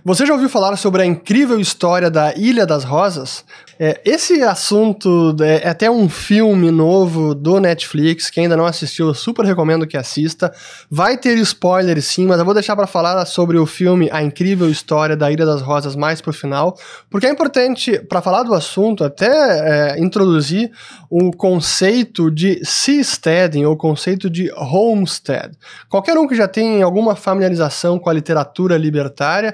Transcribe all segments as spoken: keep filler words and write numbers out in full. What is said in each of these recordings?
Você já ouviu falar sobre a incrível história da Ilha das Rosas? É, esse assunto é, é até um filme novo do Netflix, quem ainda não assistiu, eu super recomendo que assista. Vai ter spoilers sim, mas eu vou deixar para falar sobre o filme A Incrível História da Ilha das Rosas mais pro final, porque é importante, para falar do assunto, até é, introduzir o conceito de seasteading, ou conceito de homestead. Qualquer um que já tem alguma familiarização com a literatura libertária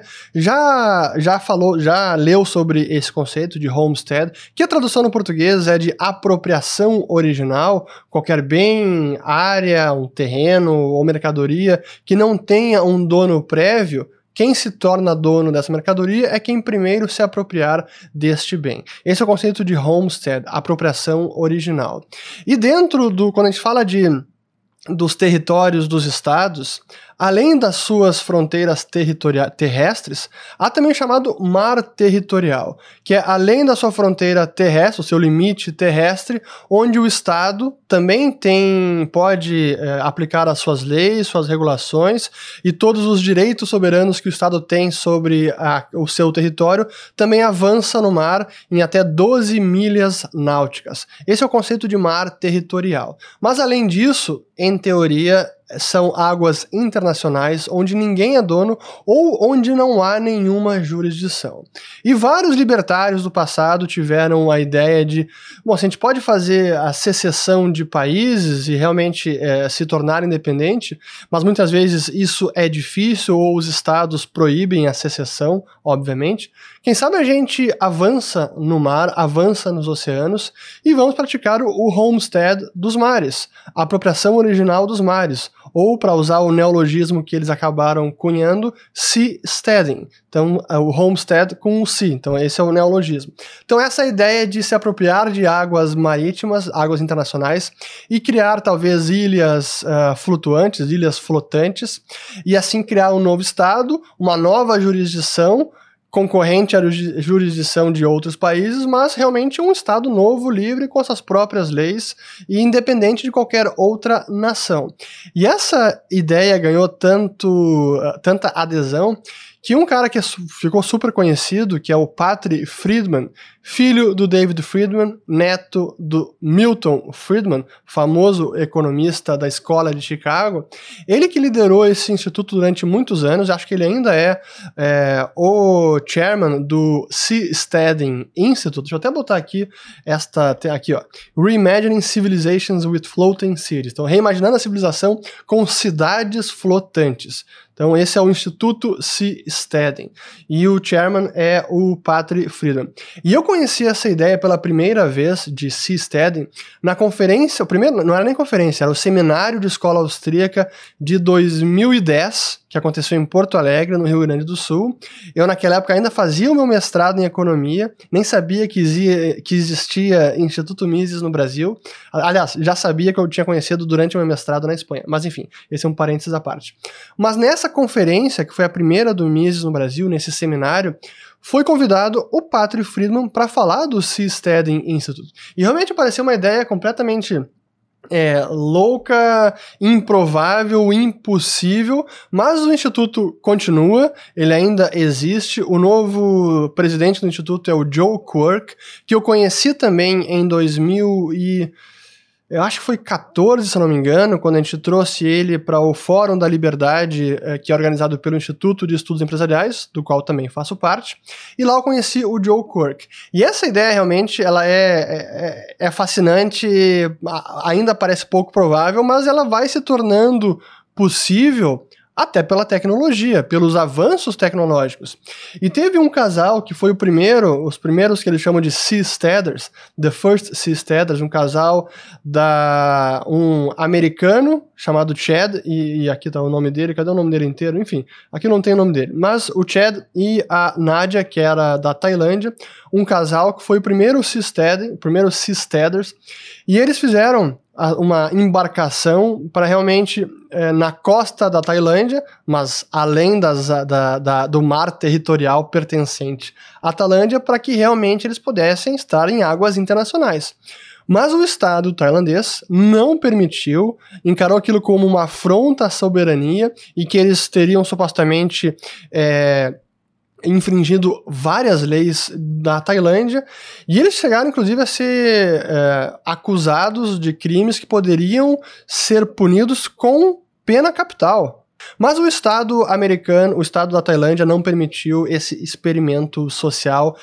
já, já falou, já leu sobre esse conceito de homestead, que a tradução no português é de apropriação original, qualquer bem, área, um terreno ou mercadoria que não tenha um dono prévio. Quem se torna dono dessa mercadoria é quem primeiro se apropriar deste bem. Esse é o conceito de homestead, apropriação original. E dentro do, quando a gente fala de dos territórios dos estados, além das suas fronteiras territoria- terrestres, há também o chamado mar territorial, que é além da sua fronteira terrestre, o seu limite terrestre, onde o estado também tem, pode é, aplicar as suas leis, suas regulações e todos os direitos soberanos que o estado tem sobre a, o seu território, também avança no mar em até doze milhas náuticas. Esse é o conceito de mar territorial. Mas além disso, em teoria, são águas internacionais onde ninguém é dono ou onde não há nenhuma jurisdição. E vários libertários do passado tiveram a ideia de, bom, se a gente pode fazer a secessão de países e realmente é, se tornar independente, mas muitas vezes isso é difícil ou os estados proíbem a secessão, obviamente, quem sabe a gente avança no mar, avança nos oceanos e vamos praticar o homestead dos mares, a apropriação original dos mares, ou, para usar o neologismo que eles acabaram cunhando, seasteading. Então, o homestead com o sea. Então, esse é o neologismo. Então, essa ideia de se apropriar de águas marítimas, águas internacionais, e criar, talvez, ilhas uh, flutuantes, ilhas flotantes, e assim criar um novo estado, uma nova jurisdição, concorrente à jurisdição de outros países, mas realmente um estado novo, livre, com suas próprias leis e independente de qualquer outra nação. E essa ideia ganhou tanto, tanta adesão que um cara que ficou super conhecido, que é o Patrick Friedman, filho do David Friedman, neto do Milton Friedman, famoso economista da escola de Chicago, ele que liderou esse instituto durante muitos anos, acho que ele ainda é, é o chairman do Seasteading Institute. Deixa eu até botar aqui esta, aqui ó, Reimagining Civilizations with Floating Cities. Então, reimaginando a civilização com cidades flotantes. Então, esse é o Instituto Seasteading. E o chairman é o Patrick Friedman. E eu conheci essa ideia pela primeira vez de Seasteading na conferência, o primeiro, não era nem conferência, era o seminário de escola austríaca de dois mil e dez, que aconteceu em Porto Alegre, no Rio Grande do Sul. Eu, naquela época, ainda fazia o meu mestrado em economia, nem sabia que existia, que existia Instituto Mises no Brasil. Aliás, já sabia que eu tinha conhecido durante o meu mestrado na Espanha. Mas, enfim, esse é um parênteses à parte. Mas nessa conferência, que foi a primeira do Mises no Brasil, nesse seminário, foi convidado o Patrick Friedman para falar do Seasteading Institute. E realmente pareceu uma ideia completamente É, louca, improvável, impossível, mas o Instituto continua, ele ainda existe. O novo presidente do Instituto é o Joe Quirk, que eu conheci também em dois mil e... eu acho que foi quatorze, se não me engano, quando a gente trouxe ele para o Fórum da Liberdade, eh, que é organizado pelo Instituto de Estudos Empresariais, do qual também faço parte, e lá eu conheci o Joe Quirk. E essa ideia realmente ela é, é, é fascinante, ainda parece pouco provável, mas ela vai se tornando possível até pela tecnologia, pelos avanços tecnológicos. E teve um casal que foi o primeiro, os primeiros que eles chamam de Seasteaders, The First Seasteaders, um casal da um americano chamado Chad, e, e aqui tá o nome dele, cadê o nome dele inteiro? Enfim, aqui não tem o nome dele, mas o Chad e a Nadia, que era da Tailândia, um casal que foi o primeiro Seasteaders, primeiro Seasteaders, e eles fizeram uma embarcação para realmente é, na costa da Tailândia, mas além das, da, da, do mar territorial pertencente à Tailândia, para que realmente eles pudessem estar em águas internacionais. Mas o Estado tailandês não permitiu, encarou aquilo como uma afronta à soberania e que eles teriam supostamente é, infringindo várias leis da Tailândia, e eles chegaram, inclusive, a ser é, acusados de crimes que poderiam ser punidos com pena capital. Mas o Estado americano, o Estado da Tailândia não permitiu esse experimento social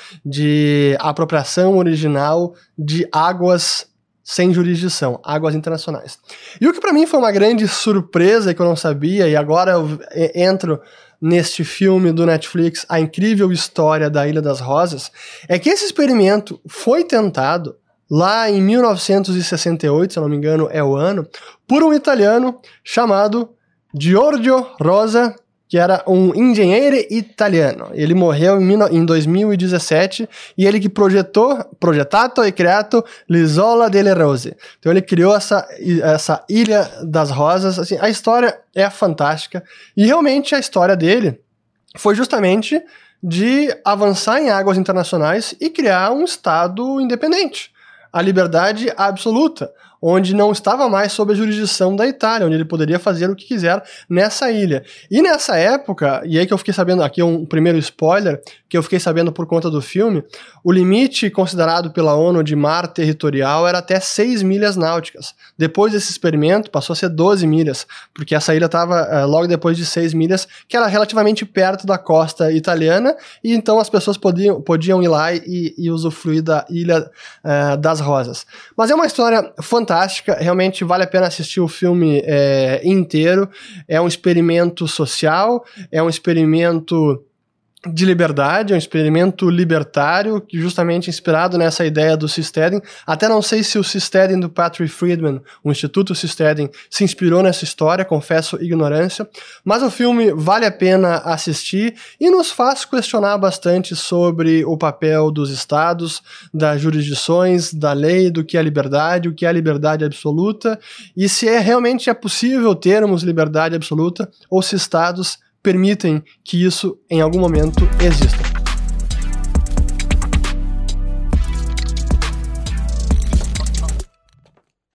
de apropriação original de águas sem jurisdição, águas internacionais. E o que para mim foi uma grande surpresa que eu não sabia, e agora eu entro neste filme do Netflix, A Incrível História da Ilha das Rosas, é que esse experimento foi tentado lá em mil novecentos e sessenta e oito, se eu não me engano é o ano, por um italiano chamado Giorgio Rosa, que era um engenheiro italiano. Ele morreu em dois mil e dezessete e ele que projetou, projetato e criato l'Isola delle Rose. Então ele criou essa, essa Ilha das Rosas. Assim, a história é fantástica e realmente a história dele foi justamente de avançar em águas internacionais e criar um estado independente. A liberdade absoluta, onde não estava mais sob a jurisdição da Itália, onde ele poderia fazer o que quiser nessa ilha. E nessa época, e aí que eu fiquei sabendo, aqui um primeiro spoiler, que eu fiquei sabendo por conta do filme, o limite considerado pela ONU de mar territorial era até seis milhas náuticas. Depois desse experimento, passou a ser doze milhas, porque essa ilha estava uh, logo depois de seis milhas, que era relativamente perto da costa italiana, e então as pessoas podiam, podiam ir lá e, e usufruir da Ilha uh, das Rosas. Mas é uma história fantástica. Fantástica, realmente vale a pena assistir o filme é, inteiro. É um experimento social, é um experimento de liberdade, é um experimento libertário, que justamente inspirado nessa ideia do Seasteading. Até não sei se o Seasteading do Patrick Friedman, o Instituto Seasteading, se inspirou nessa história, confesso ignorância, mas o filme vale a pena assistir e nos faz questionar bastante sobre o papel dos estados, das jurisdições, da lei, do que é liberdade, o que é liberdade absoluta, e se é, realmente é possível termos liberdade absoluta, ou se estados permitem que isso, em algum momento, exista.